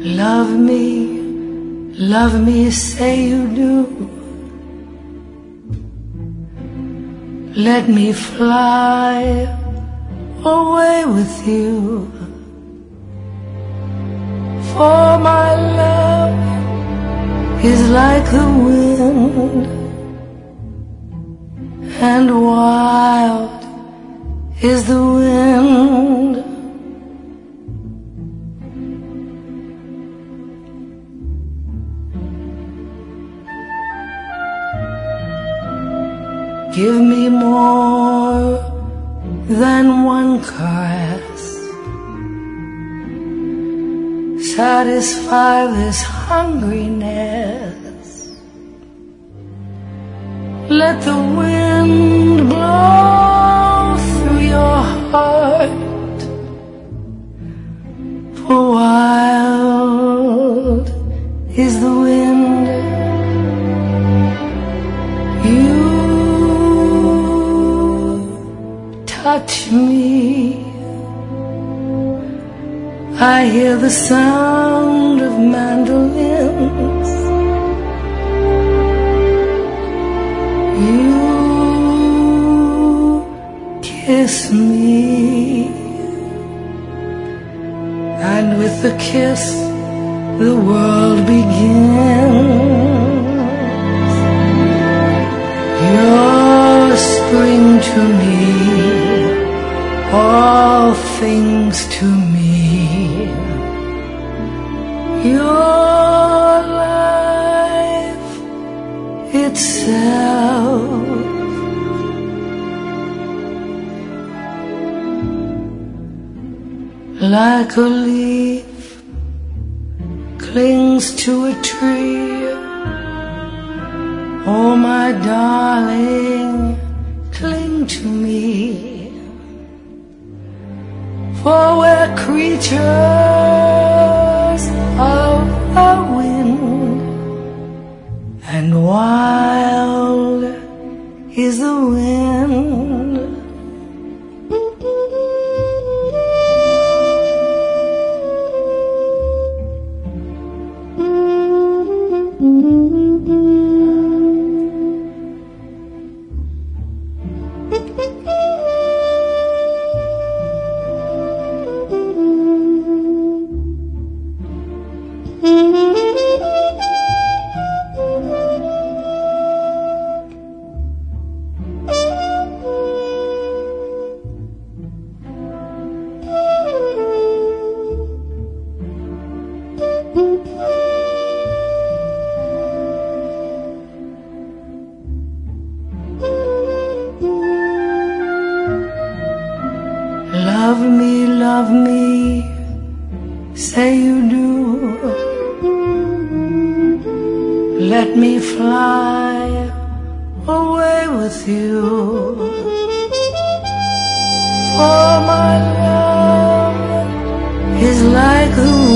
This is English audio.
Love me, say you do. Let me fly away with you. For my love is like the wind, and wild is the wind. Give me more than one caress, satisfy this hungriness. Let the wind blow through your heart, for wild is the wind. You touch me, I hear the sound of mandolins. You kiss me, and with the kiss the world begins. You're spring to me, all things to me. Your life itself. Like a leaf clings to a tree, oh my darling, cling to me. For we're creatures of the wind, and wild is the wind. Love me, say you do. Let me fly away with you. For my love is like the